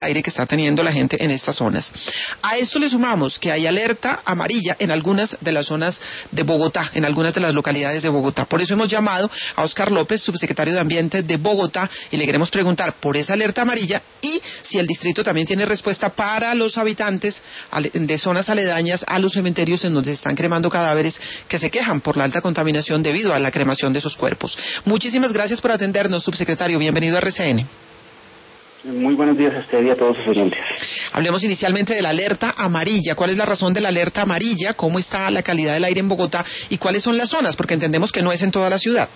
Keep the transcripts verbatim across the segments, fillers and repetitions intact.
aire que está teniendo la gente en estas zonas. A esto le sumamos que hay alerta amarilla en algunas de las zonas de Bogotá, en algunas de las localidades de Bogotá. Por eso hemos llamado a Óscar López, subsecretario de Ambiente de Bogotá, y le queremos preguntar por esa alerta amarilla y si el distrito también tiene respuesta para los habitantes de zonas aledañas a los cementerios en donde se están cremando cadáveres que se quejan por la alta contaminación debido a la cremación de esos cuerpos. Muchísimas gracias por atendernos, subsecretario. Bienvenido a R C N. Muy buenos días a usted y a todos sus oyentes. Hablemos inicialmente de la alerta amarilla. ¿Cuál es la razón de la alerta amarilla? ¿Cómo está la calidad del aire en Bogotá? ¿Y cuáles son las zonas? Porque entendemos que no es en toda la ciudad.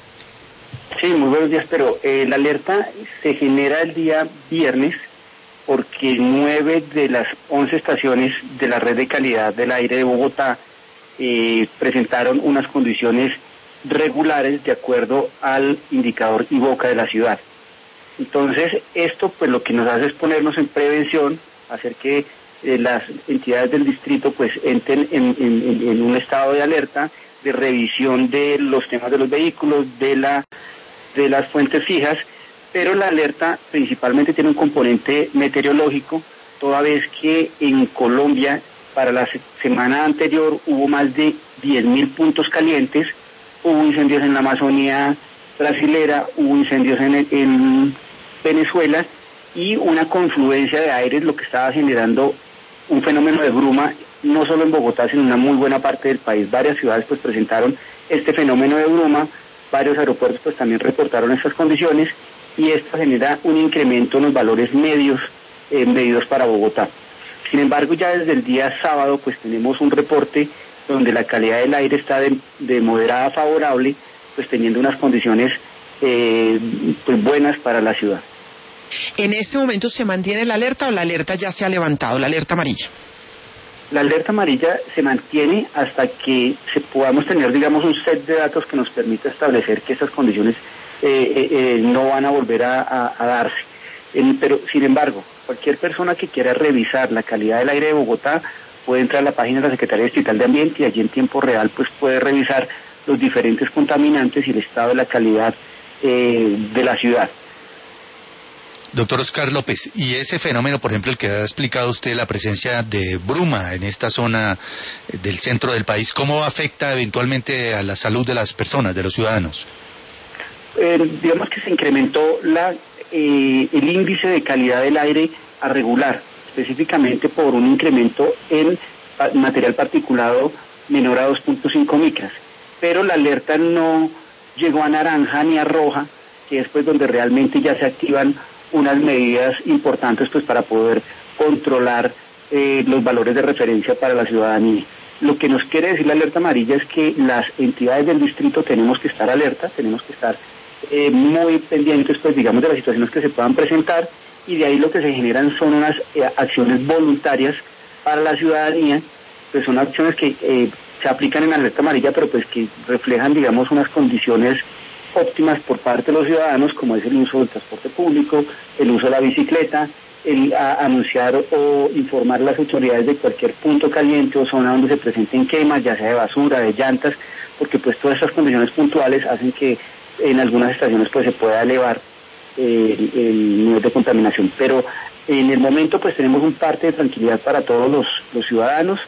Sí, muy buenos días, pero eh, la alerta se genera el día viernes porque nueve de las once estaciones de la red de calidad del aire de Bogotá eh, presentaron unas condiciones regulares de acuerdo al indicador I V O C A de la ciudad. Entonces, esto pues lo que nos hace es ponernos en prevención, hacer que eh, las entidades del distrito pues entren en, en, en un estado de alerta, de revisión de los temas de los vehículos, de la de las fuentes fijas, pero la alerta principalmente tiene un componente meteorológico, toda vez que en Colombia para la se- semana anterior hubo más de diez mil puntos calientes, hubo incendios en la Amazonía brasilera, hubo incendios en, en Venezuela y una confluencia de aires, lo que estaba generando un fenómeno de bruma, no solo en Bogotá, sino en una muy buena parte del país. Varias ciudades pues presentaron este fenómeno de bruma, varios aeropuertos pues también reportaron estas condiciones y esto genera un incremento en los valores medios eh, medidos para Bogotá. Sin embargo, ya desde el día sábado pues tenemos un reporte donde la calidad del aire está de, de moderada a favorable, pues teniendo unas condiciones eh, pues buenas para la ciudad. ¿En este momento se mantiene la alerta o la alerta ya se ha levantado, la alerta amarilla? La alerta amarilla se mantiene hasta que se podamos tener, digamos, un set de datos que nos permita establecer que estas condiciones eh, eh, eh, no van a volver a, a, a darse. En, pero, sin embargo, cualquier persona que quiera revisar la calidad del aire de Bogotá puede entrar a la página de la Secretaría Distrital de Ambiente y allí en tiempo real pues puede revisar los diferentes contaminantes y el estado de la calidad eh, de la ciudad. Doctor Óscar López, y ese fenómeno, por ejemplo, el que ha explicado usted, la presencia de bruma en esta zona del centro del país, ¿cómo afecta eventualmente a la salud de las personas, de los ciudadanos? Eh, digamos que se incrementó la, eh, el índice de calidad del aire a regular, específicamente por un incremento en material particulado menor a dos punto cinco micras, pero la alerta no llegó a naranja ni a roja, que es pues donde realmente ya se activan unas medidas importantes pues para poder controlar eh, los valores de referencia para la ciudadanía. Lo que nos quiere decir la alerta amarilla es que las entidades del distrito tenemos que estar alerta, tenemos que estar eh, muy pendientes pues digamos de las situaciones que se puedan presentar y de ahí lo que se generan son unas eh, acciones voluntarias para la ciudadanía, pues son acciones que eh, se aplican en alerta amarilla pero pues que reflejan digamos unas condiciones óptimas por parte de los ciudadanos, como es el uso del transporte público, el uso de la bicicleta, el a, anunciar o informar a las autoridades de cualquier punto caliente o zona donde se presenten quemas, ya sea de basura, de llantas, porque pues todas estas condiciones puntuales hacen que en algunas estaciones pues se pueda elevar eh, el, el nivel de contaminación. Pero en el momento pues tenemos un parte de tranquilidad para todos los, los ciudadanos.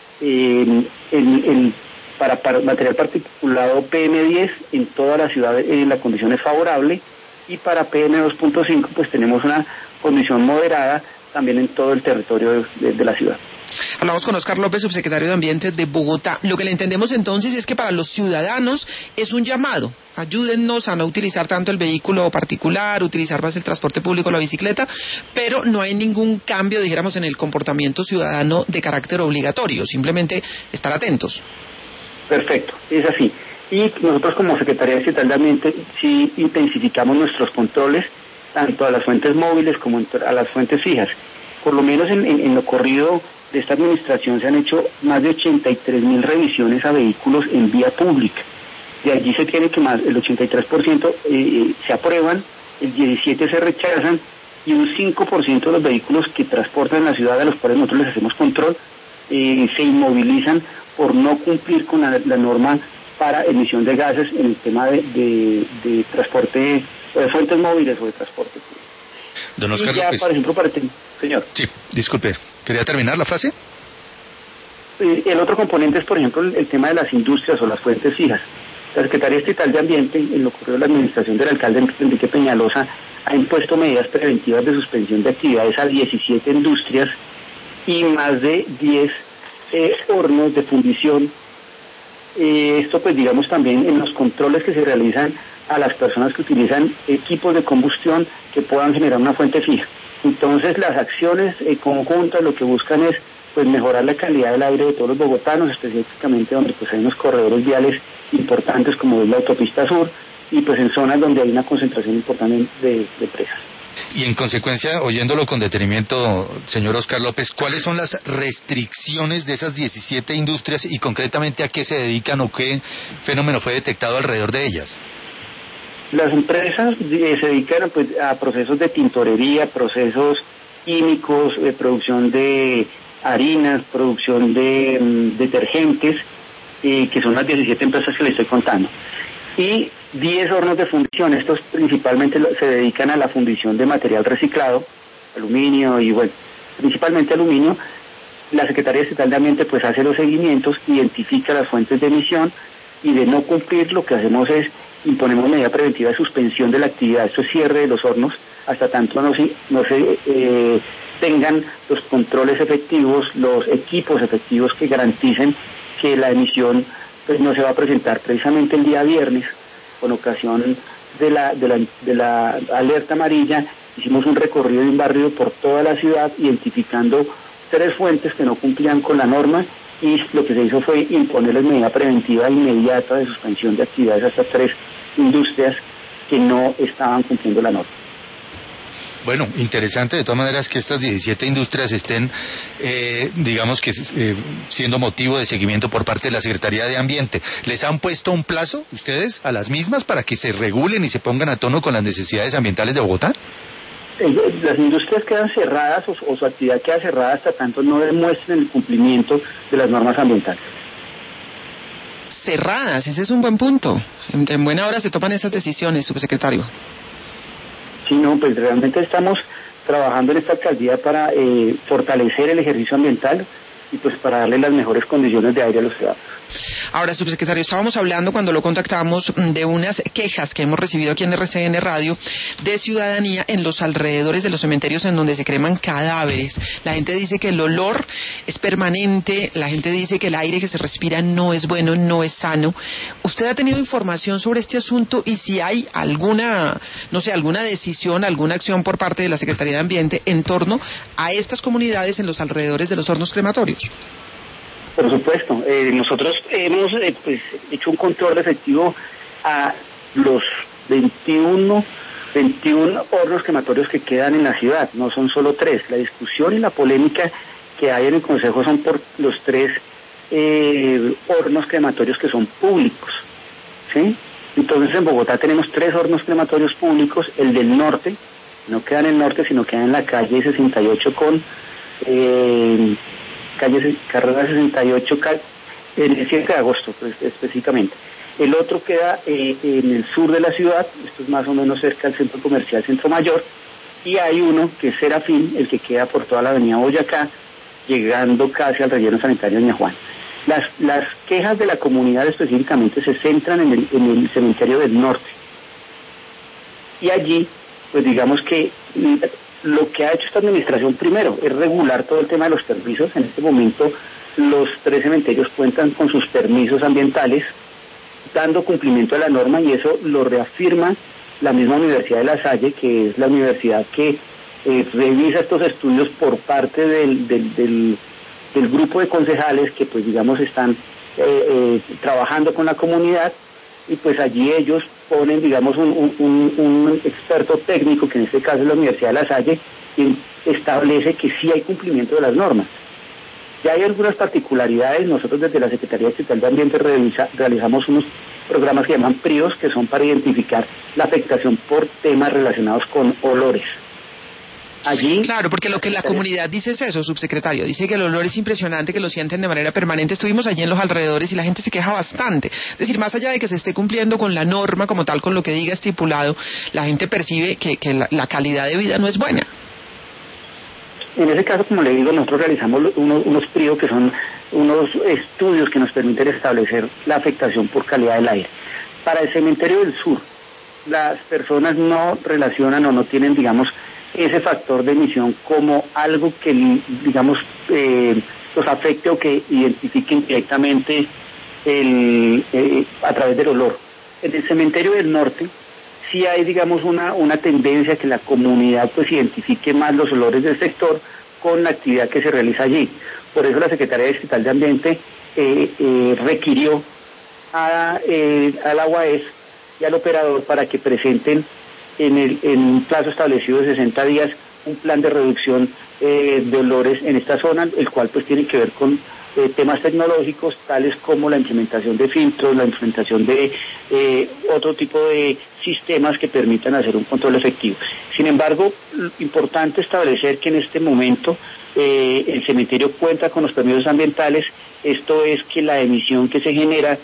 Eh, el, el Para, para material particulado P M diez en toda la ciudad eh, la condición es favorable y para P M dos punto cinco pues tenemos una condición moderada también en todo el territorio de, de, de la ciudad. Hablamos con Óscar López, subsecretario de Ambiente de Bogotá. Lo que le entendemos entonces es que para los ciudadanos es un llamado. Ayúdennos a no utilizar tanto el vehículo particular, utilizar más el transporte público, la bicicleta, pero no hay ningún cambio, dijéramos, en el comportamiento ciudadano de carácter obligatorio, simplemente estar atentos. Perfecto, es así. Y nosotros como Secretaría Distrital de Ambiente sí intensificamos nuestros controles tanto a las fuentes móviles como a las fuentes fijas. Por lo menos en, en, en lo corrido de esta administración se han hecho más de ochenta y tres mil revisiones a vehículos en vía pública. De allí se tiene que más el ochenta y tres por ciento eh, se aprueban, el diecisiete por ciento se rechazan y un cinco por ciento de los vehículos que transportan en la ciudad, a los cuales nosotros les hacemos control, eh, se inmovilizan por no cumplir con la, la norma para emisión de gases en el tema de, de, de transporte o de fuentes móviles o de transporte público. Don Oscar y ya, López. por ejemplo, para el señor. Sí, disculpe, ¿quería terminar la frase? El otro componente es, por ejemplo, el, el tema de las industrias o las fuentes fijas. La Secretaría Estatal de Ambiente, en lo que ocurrió en la administración del alcalde Enrique Peñalosa, ha impuesto medidas preventivas de suspensión de actividades a diecisiete industrias y más de diez eh, hornos de fundición. Eh, esto, pues, digamos, también en los controles que se realizan a las personas que utilizan equipos de combustión que puedan generar una fuente fija. Entonces, las acciones eh, conjuntas lo que buscan es, pues, mejorar la calidad del aire de todos los bogotanos, específicamente donde, pues, hay unos corredores viales importantes como es la autopista sur y, pues, en zonas donde hay una concentración importante de, de presas. Y en consecuencia, oyéndolo con detenimiento, señor Oscar López, ¿cuáles son las restricciones de esas diecisiete industrias y concretamente a qué se dedican o qué fenómeno fue detectado alrededor de ellas? Las empresas eh, se dedican, pues, a procesos de tintorería, procesos químicos, de producción de harinas, producción de um, detergentes, eh, que son las diecisiete empresas que le estoy contando. Y diez hornos de fundición. Estos principalmente se dedican a la fundición de material reciclado, aluminio y, bueno, principalmente aluminio. La Secretaría Estatal de Ambiente, pues, hace los seguimientos, identifica las fuentes de emisión y de no cumplir lo que hacemos es imponemos medida preventiva de suspensión de la actividad. Esto es cierre de los hornos hasta tanto no se, no se eh, tengan los controles efectivos, los equipos efectivos que garanticen que la emisión, pues, no se va a presentar. Precisamente el día viernes, con ocasión de la, de la, de la alerta amarilla, hicimos un recorrido de un barrio por toda la ciudad, identificando tres fuentes que no cumplían con la norma, y lo que se hizo fue imponerles medida preventiva inmediata de suspensión de actividades a estas tres industrias que no estaban cumpliendo la norma. Bueno, interesante de todas maneras que estas diecisiete industrias estén, eh, digamos que eh, siendo motivo de seguimiento por parte de la Secretaría de Ambiente. ¿Les han puesto un plazo ustedes a las mismas para que se regulen y se pongan a tono con las necesidades ambientales de Bogotá? Eh, las industrias quedan cerradas o, o su actividad queda cerrada hasta tanto no demuestren el cumplimiento de las normas ambientales. Cerradas, ese es un buen punto. En, en buena hora se toman esas decisiones, subsecretario. Sí, no, pues realmente estamos trabajando en esta alcaldía para eh, fortalecer el ejercicio ambiental y, pues, para darle las mejores condiciones de aire a los ciudadanos. Ahora, subsecretario, estábamos hablando cuando lo contactamos de unas quejas que hemos recibido aquí en R C N Radio de ciudadanía en los alrededores de los cementerios en donde se creman cadáveres. La gente dice que el olor es permanente, la gente dice que el aire que se respira no es bueno, no es sano. ¿Usted ha tenido información sobre este asunto y si hay alguna, no sé, alguna decisión, alguna acción por parte de la Secretaría de Ambiente en torno a estas comunidades en los alrededores de los hornos crematorios? Por supuesto, eh, nosotros hemos eh, pues, hecho un control efectivo a los veintiuno, veintiuno hornos crematorios que quedan en la ciudad, no son solo tres. La discusión y la polémica que hay en el Consejo son por los tres eh, hornos crematorios que son públicos, ¿sí? Entonces en Bogotá tenemos tres hornos crematorios públicos, el del norte, no queda en el norte, sino queda en la calle sesenta y ocho con... Eh, calle Carrera sesenta y ocho, el siete de agosto, pues, específicamente. El otro queda eh, en el sur de la ciudad, esto es más o menos cerca del centro comercial Centro Mayor, y hay uno que es Serafín, el que queda por toda la avenida Boyacá, llegando casi al relleno sanitario de Ñajuán. Las, las quejas de la comunidad específicamente se centran en el, en el cementerio del norte. Y allí, pues digamos que lo que ha hecho esta administración primero es regular todo el tema de los permisos. En este momento los tres cementerios cuentan con sus permisos ambientales, dando cumplimiento a la norma, y eso lo reafirma la misma Universidad de La Salle, que es la universidad que eh, revisa estos estudios por parte del, del, del, del grupo de concejales que, pues digamos, están eh, eh, trabajando con la comunidad, y pues allí ellos ponen, digamos, un, un, un experto técnico, que en este caso es la Universidad de La Salle, quien establece que sí hay cumplimiento de las normas. Ya hay algunas particularidades. Nosotros desde la Secretaría Estatal de Ambiente revisa, realizamos unos programas que llaman P R I Os, que son para identificar la afectación por temas relacionados con olores. Allí... Claro, porque lo que la comunidad dice es eso, subsecretario. Dice que el olor es impresionante, que lo sienten de manera permanente. Estuvimos allí en los alrededores y la gente se queja bastante. Es decir, más allá de que se esté cumpliendo con la norma como tal, con lo que diga estipulado, la gente percibe que, que la, la calidad de vida no es buena. En ese caso, como le digo, nosotros realizamos unos, unos P R I O, que son unos estudios que nos permiten establecer la afectación por calidad del aire. Para el cementerio del sur, las personas no relacionan o no tienen, digamos, ese factor de emisión como algo que, digamos, eh, los afecte o que identifiquen directamente el, eh, a través del olor. En el cementerio del norte sí hay, digamos, una, una tendencia a que la comunidad pues identifique más los olores del sector con la actividad que se realiza allí. Por eso la Secretaría Distrital de Ambiente eh, eh, requirió a, eh, a la U A E S y al operador para que presenten en, el, en un plazo establecido de sesenta días un plan de reducción eh, de olores en esta zona, el cual pues tiene que ver con eh, temas tecnológicos tales como la implementación de filtros, la implementación de eh, otro tipo de sistemas que permitan hacer un control efectivo. Sin embargo, importante establecer que en este momento eh, el cementerio cuenta con los permisos ambientales. Esto es que la emisión que se genera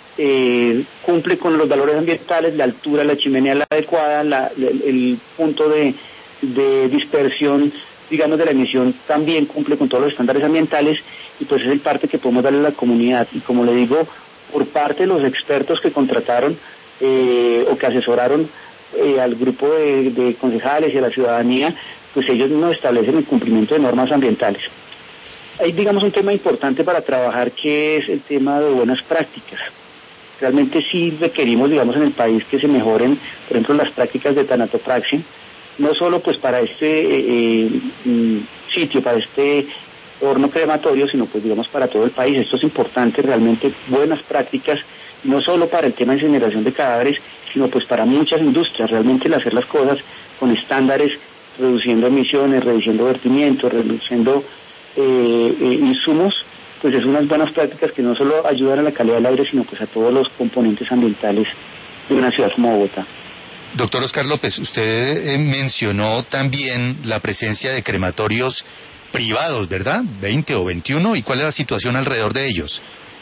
Eh, cumple con los valores ambientales, la altura, la chimenea la adecuada, la, el, el punto de, de dispersión, digamos, de la emisión también cumple con todos los estándares ambientales, y pues es el parte que podemos darle a la comunidad. Y como le digo, por parte de los expertos que contrataron eh, o que asesoraron eh, al grupo de, de concejales y a la ciudadanía, pues ellos nos establecen el cumplimiento de normas ambientales. Hay, digamos, un tema importante para trabajar, que es el tema de buenas prácticas. Realmente sí requerimos, digamos, en el país que se mejoren, por ejemplo, las prácticas de tanatopraxia, no solo pues para este eh, eh, sitio, para este horno crematorio, sino pues digamos para todo el país. Esto es importante, realmente buenas prácticas, no solo para el tema de incineración de cadáveres, sino pues para muchas industrias, realmente el hacer las cosas con estándares, reduciendo emisiones, reduciendo vertimientos, reduciendo eh, eh, insumos, pues es unas buenas prácticas que no solo ayudan a la calidad del aire, sino pues a todos los componentes ambientales de una ciudad como Bogotá. Doctor Oscar López, usted eh, mencionó también la presencia de crematorios privados, ¿verdad? veinte o veintiuno, ¿y cuál es la situación alrededor de ellos?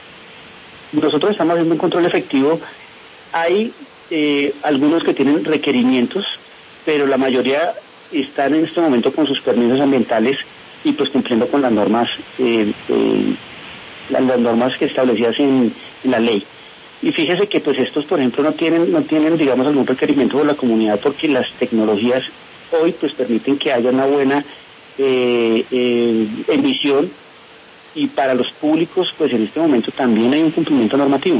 Nosotros estamos haciendo un control efectivo. Hay eh, algunos que tienen requerimientos, pero la mayoría están en este momento con sus permisos ambientales y pues cumpliendo con las normas eh, eh, las, las normas que establecidas en, en la ley. Y fíjese que pues estos, por ejemplo, no tienen no tienen digamos algún requerimiento de la comunidad, porque las tecnologías hoy pues permiten que haya una buena eh, eh, emisión, y para los públicos pues en este momento también hay un cumplimiento normativo.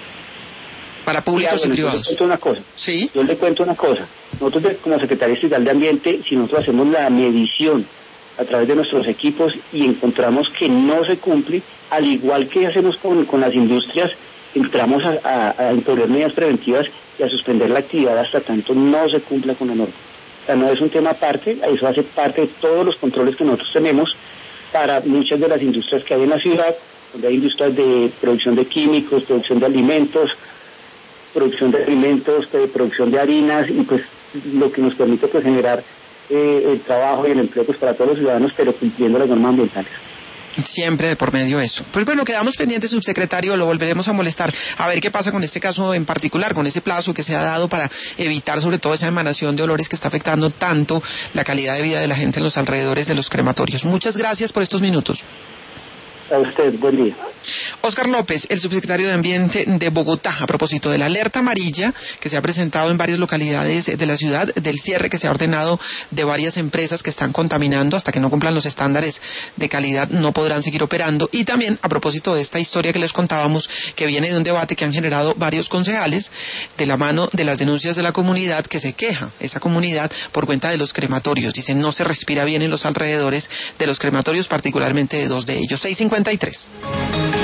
Para públicos y, bueno, y privados. Yo le cuento una cosa. Sí. Yo le cuento una cosa. Nosotros como Secretaría Distrital de Ambiente, si nosotros hacemos la medición a través de nuestros equipos y encontramos que no se cumple, al igual que hacemos con, con las industrias, entramos a, a, a imponer medidas preventivas y a suspender la actividad hasta tanto no se cumpla con la norma. O sea, no es un tema aparte, eso hace parte de todos los controles que nosotros tenemos para muchas de las industrias que hay en la ciudad, donde hay industrias de producción de químicos, producción de alimentos, producción de alimentos, de producción de harinas, y pues lo que nos permite pues generar eh, el trabajo y el empleo pues para todos los ciudadanos, pero cumpliendo las normas ambientales. Siempre de por medio eso. Pues bueno, quedamos pendientes, subsecretario, lo volveremos a molestar a ver qué pasa con este caso en particular, con ese plazo que se ha dado para evitar sobre todo esa emanación de olores que está afectando tanto la calidad de vida de la gente en los alrededores de los crematorios. Muchas gracias por estos minutos. A usted, buen día. Oscar López, el subsecretario de Ambiente de Bogotá, a propósito de la alerta amarilla que se ha presentado en varias localidades de la ciudad, del cierre que se ha ordenado de varias empresas que están contaminando, hasta que no cumplan los estándares de calidad no podrán seguir operando, y también a propósito de esta historia que les contábamos, que viene de un debate que han generado varios concejales de la mano de las denuncias de la comunidad, que se queja, esa comunidad, por cuenta de los crematorios. Dicen, no se respira bien en los alrededores de los crematorios, particularmente de dos de ellos. seis cincuenta y tres.